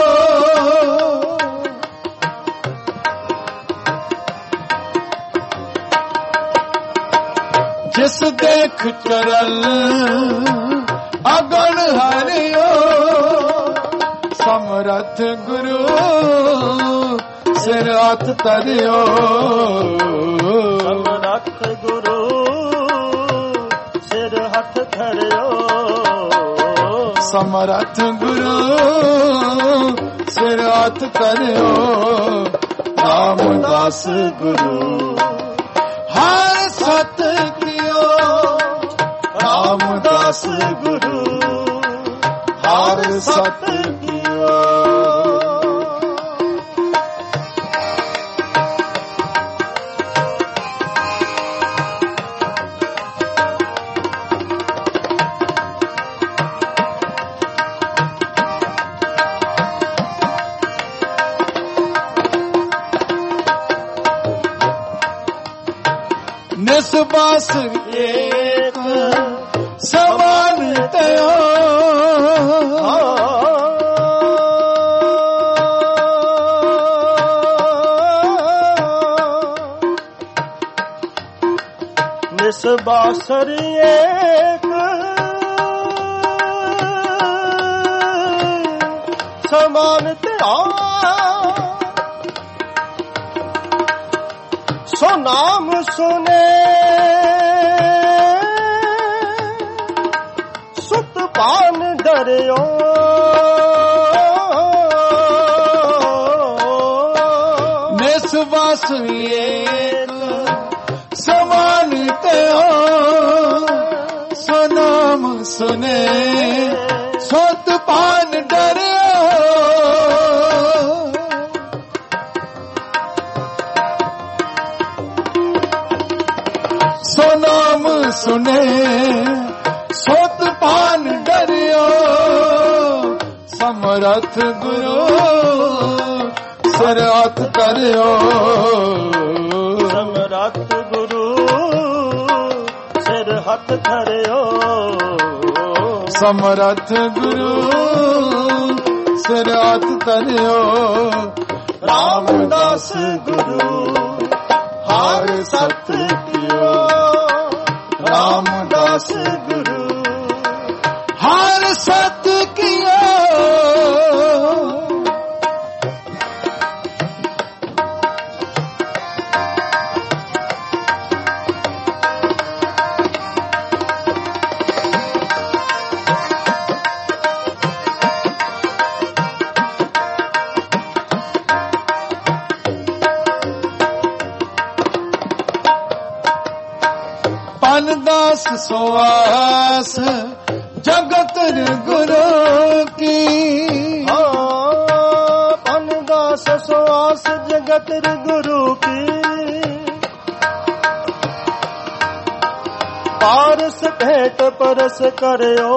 ਜਿਸ ਦੇਖ ਚਰਨ ਅਗਨ ਹਰਿਓ। ਸਮਰਥ ਗੁਰੂ ਸਿਰ ਹੱਥ ਧਰਿਓ। ਸਮਰਥ ਗੁਰੂ ਸਿਰ ਹੱਥ ਧਰਿਓ। ਸਮਰਥ ਗੁਰੂ ਸਿਰ ਹੱਥ ਧਰਿਓ। ਰਾਮਦਾਸ ਗੁਰੂ ਹਰ ਸਤ ਕੀਓ। ਰਾਮਦਾਸ ਗੁਰੂ ਹਰ ਸਤ ਕੀਓ। ਨਿਸਬਾਸ ਏਕ ਸਮਾਨ ਤਯੋ। ਨਿਸਬਾਸ ਏਕ ਸਮਾਨ ਤਯੋ। ਸੋ ਨਾਮ ਸੁਨੇ ਸੁਤ ਪਾਨ ਡਰਿਓ। ਨਿਸਬਾਸ ਏਕ ਸਮਾਨ ਤਯੋ। ਸੋ ਨਾਮ ਸੁਨੇ ਸੁਤ ਪਾਨ ਡਰਿਓ। ਸੋ ਨਾਮ ਸੁਨੇ ਸੁਤ ਪਾਨ ਡਰਿਓ। ਸਮਰਥ ਗੁਰੂ ਸਿਰ ਹੱਥ ਧਰਿਓ। ਹੱਥ ਧਰਿਓ ਸਮਰੱਥ ਗੁਰੂ ਸਿਰ ਹੱਥ ਧਰਿਓ ਰਾਮਦਾਸ ਗੁਰੂ ਹਰ ਸਤ ਕੀਓ ਰਾਮਦਾਸ ਗੁਰੂ ਹਰ ਸਤ ਕੀਓ दास सुवास जगत गुरु की पन दास सुवास जगत गुरु की पारस भेंट परस करियो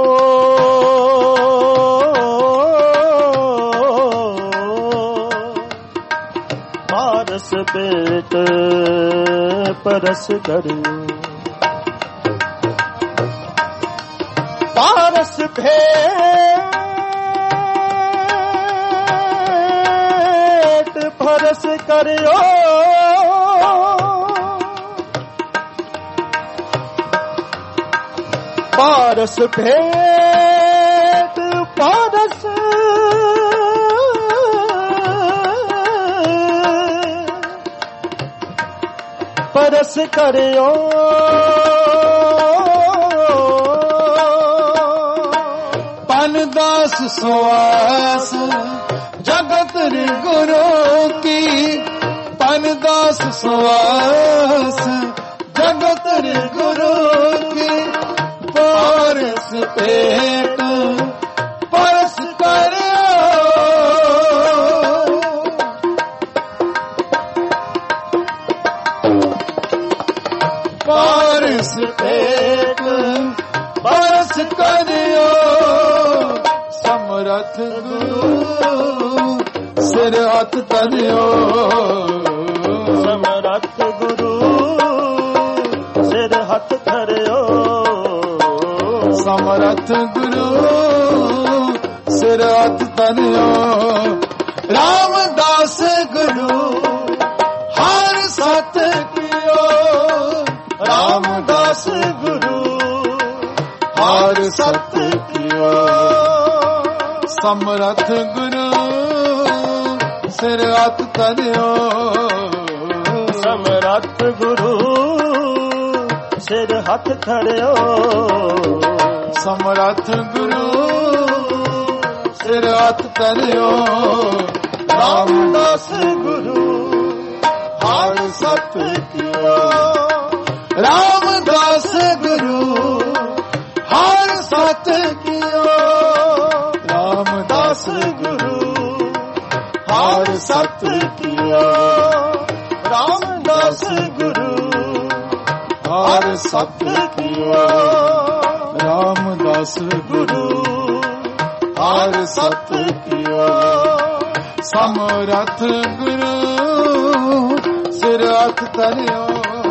पारस भेंट परस करियो पारस भेंट परस करियो पारस भेंट पारस परस करियो दास सुवास जगत गुरु की पन दास सुवास जगत गुरु की पारस पेट परस करियो पारस पेट परस करियो समरथ गुरु सिर हथ धरियो समरथ गुरु सिर हथ धरियो समरथ गुरु सिर हथ धरियो रामदास गुरु हर सत कियो रामदास गुरु हर सत कियो समरथ गुरु सिर हथ धरियो समरथ गुरु सिर हथ धरियो समरथ गुरु सिर हथ धरियो रामदास गुरु हर सत कियो रामदास गुरु हर सत कियो रामदास गुरु हर सत कियो रामदास गुरु हर सत कियो रामदास गुरु हर सत कियो समरथ गुरु सिर हथ धरियो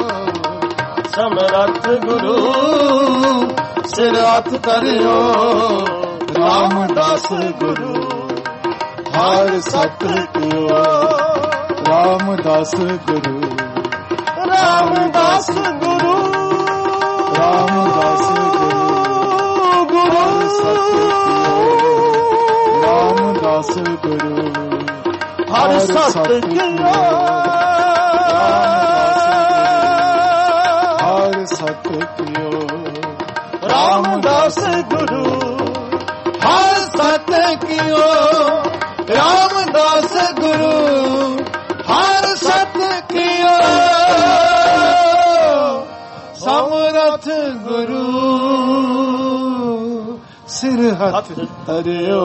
समरथ गुरु सिर हथ धरियो रामदास गुरु हर सत कियो रामदास गुरु रामदास गुरु रामदास गुरु रामदास गुरु हर सत कियो हर सत कियो रामदास गुरु हर सत कियो रामदास गुरु हर सत कियो समरथ गुरु सिर हथ धरियो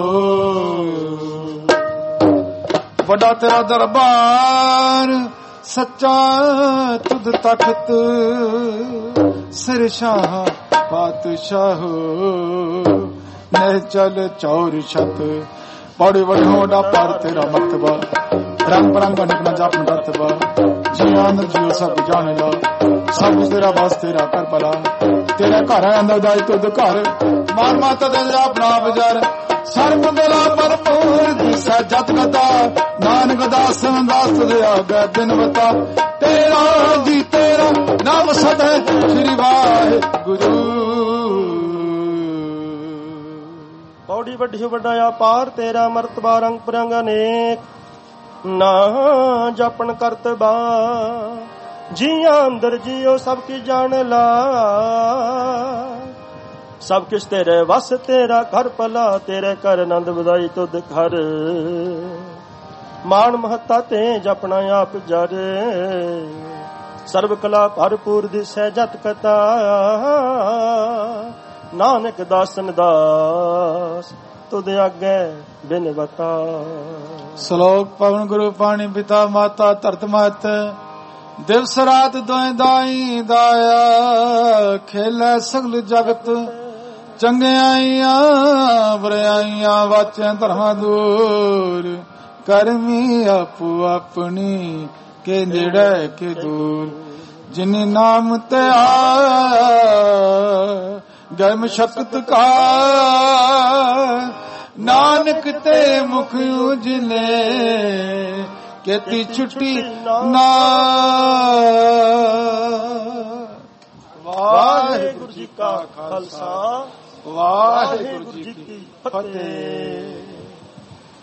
बड़ा तेरा दरबार सच्चा तुद तख्त सिर शाह पातशाह नह चल चौर छत बड़े बड़े होड़ा पर तेरा मर्तबा रंग बरंग अनेक न जापन रतबा जी आनंद जियो सब जान ला सब तेरा बस तेरा कर भला ਤੇਰਾ ਘਰ ਆਂਦਾ ਦਾਈ ਤੁਧ ਘਰ ਮਾਨ ਮਾਤਾ ਦੇ ਆਪਣਾ ਬਜ਼ਾਰ ਸਰਬ ਗਲਾ ਭਰਪੂਰ ਦਿਸੈ ਜਤ ਕਥਾ ਨਾਨਕ ਦਾਸਨ ਦਾਸ ਦੇ ਆਗੇ ਦਿਨ ਬਤਾ ਤੇਰਾ ਜੀ ਤੇਰਾ ਨਾਮ ਸਦਾ ਸ੍ਰੀ ਵਾਹਿਗੁਰੂ। ਪੌੜੀ ਵੱਡੀ ਵੱਡਾ ਪਾਰ ਤੇਰਾ ਮਰਤਬਾ ਰੰਗ ਪ੍ਰੰਗ ਅਨੇਕ ਨਾ ਜਪਨ ਕਰਤਬਾ ਜੀਆਂ ਅੰਦਰ ਜੀਓ ਸਭ ਕੀ ਜਾਣ ਲਾ ਸਭ ਕਿਛ ਤੇਰੇ ਵਸ ਤੇਰਾ ਘਰ ਭਲਾ ਤੇਰੇ ਘਰ ਆਨੰਦ ਵਧਾਈ ਤੁਧ ਘਰ ਮਾਨ ਮਹੱਤਾ ਤੇ ਜਪਣਾ ਆਪ ਜਰ ਸਰਬ ਕਲਾ ਭਰਪੂਰ ਦਿਸੈ ਜਤ ਕਥਾ ਨਾਨਕ ਦਾਸਨ ਦਾਸ ਤੁਧ ਆਗੇ ਬਿਨ ਬਤਾ। ਸ਼ਲੋਕ ਪਵਨ ਗੁਰੂ ਪਾਣੀ ਪਿਤਾ ਮਾਤਾ ਧਰਤ ਮਹਤ ਦਿਵਸ ਰਾਤ ਦੋਇ ਦਾਈ ਦਾਇਆ ਖੇਲੇ ਸਗਲ ਜਗਤ ਚੰਗਿਆਈਆਂ ਬੁਰਾਈਆਂ ਵਾਚੈ ਧਰਮਾਂ ਦੂਰ ਕਰਮੀ ਆਪੋ ਆਪਣੀ ਕੇ ਨੇੜੇ ਕੇ ਦੂਰ ਜਿਨੀ ਨਾਮ ਤੇ ਆਇਆ ਗਰਮ ਸ਼ਕਤ ਕਾ ਨਾਨਕ ਤੇ ਮੁਖ ਉਜਲੇ ਕੇਤੀ ਛੁੱਟੀ ਨਾ। ਵਾਹਿਗੁਰੂ ਜੀ ਕਾ ਖਾਲਸਾ ਵਾਹਿਗੁਰੂ ਜੀ ਕੀ ਫਤਿਹ।